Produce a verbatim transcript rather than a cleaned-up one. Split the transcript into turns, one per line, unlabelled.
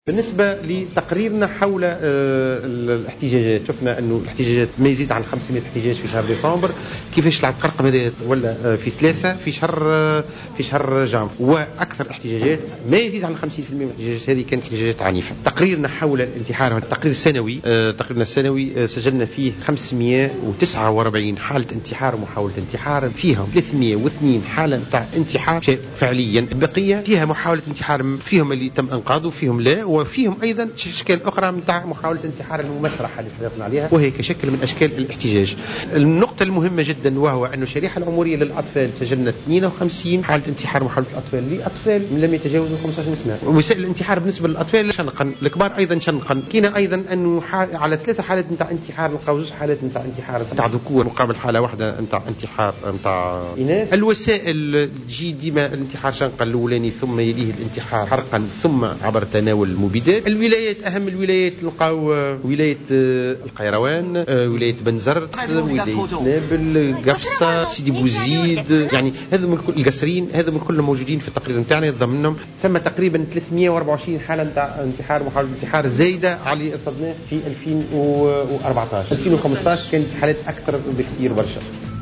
بالنسبة لتقريرنا حول الاحتجاجات، شفنا أنه الاحتجاجات ما يزيد عن خمسمائة احتجاج في شهر ديسمبر. كيفاش الرقم هذا ولا في ثلاثة في شهر في شهر جانفي، وأكثر احتجاجات ما يزيد عن خمسين بالمئة من الاحتجاجات هذه كانت احتجاجات عنيفة. تقريرنا حول الانتحار، التقرير السنوي تقريرنا السنوي سجلنا فيه خمسمائة وتسعة وأربعين حالة انتحار ومحاولة انتحار، فيها ثلاثمائة واثنين حالة تاع انتحار فعليا، البقية فيها محاولة انتحار، فيهم اللي تم انقاذه وفيهم لا، وفيهم ايضا اشكال اخرى نتاع محاوله انتحار المسرحه اللي تحدثنا عليها، وهي كشكل من اشكال الاحتجاج. النقطه المهمه جدا وهو انه الشريحه العمريه للاطفال سجلنا اثنين وخمسين حاله انتحار محاوله الاطفال لاطفال لم يتجاوزوا خمسة عشر سنه. وسائل الانتحار بالنسبه للاطفال شنقا، الكبار ايضا شنقا. كاين ايضا انه على ثلاثه حالات نتاع انتحار نلقاو زوج حالات نتاع انتحار نتاع ذكور مقابل حاله واحده نتاع انتحار نتاع اناث. الوسائل تجي ديما الانتحار شنقا الاولاني، ثم يليه الانتحار حرقا، ثم عبر تناول المبيدات. الولايات اهم الولايات نلقاو ولايه القيروان، ولايه بنزرت، ولايه نابل، قفصه، سيدي بوزيد، يعني هذم الكل القصرين، هذم الكل موجودين في التقرير نتاعنا ضمنهم. ثم تقريبا ثلاثمائة وأربعة وعشرين حاله نتاع انتحار محاوله انتحار زايده على رصدناه في ألفين وأربعة عشر. ألفين وخمسة عشر كانت حالات اكثر بكثير برشا.